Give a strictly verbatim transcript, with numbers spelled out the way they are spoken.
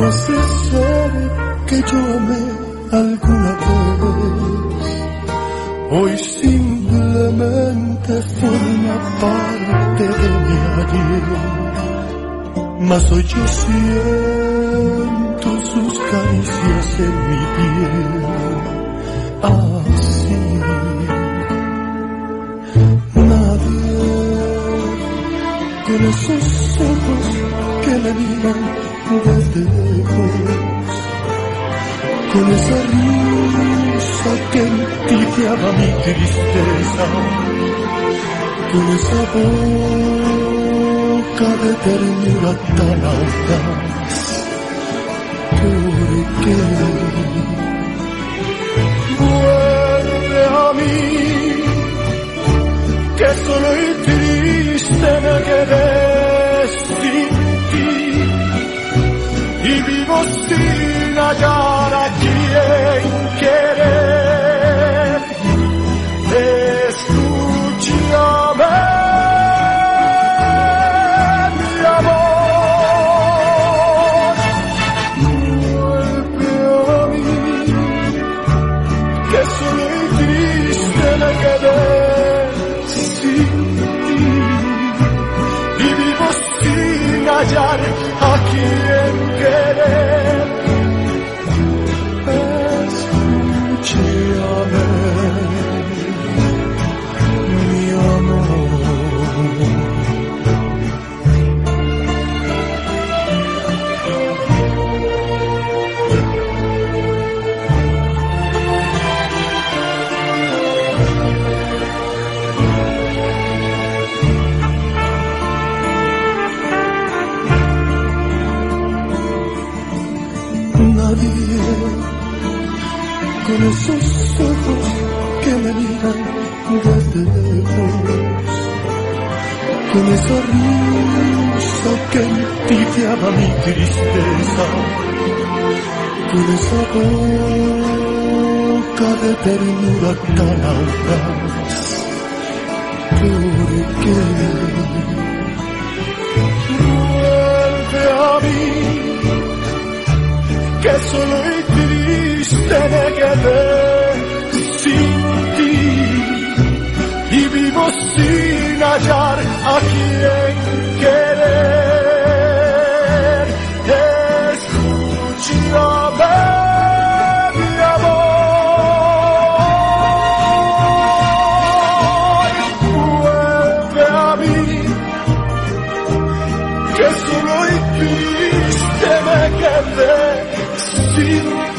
hace ser que yo amé alguna vez, hoy simplemente forma parte de mi ayer. Mas hoy yo siento sus caricias en mi piel, así. Nadie con esos ojos que me miran desde lejos, con esa risa que tibiaba mi tristeza, con esa boca de ternura tan audaz. ¿Por qué vuelve a mí? Que solo y triste me quedé sin ti, y vivo sin hallar a quien querer. Escúchame, mi amor, vuelve a mí, que solo y triste me quedé sin ti, y vivo sin hallar a quien querer. Escúchame, mi amor. Nadie con esos ojos que me miran desde lejos, con esa risa que tibiaba mi tristeza, con esa boca de ternura tan audaz. ¿Por qué vuelve a mí? Que solo y triste me quedé sin ti, y vivo sin hallar a quien querer. Escúchame, mi amor, vuelve a mí, que solo y triste me quedé sin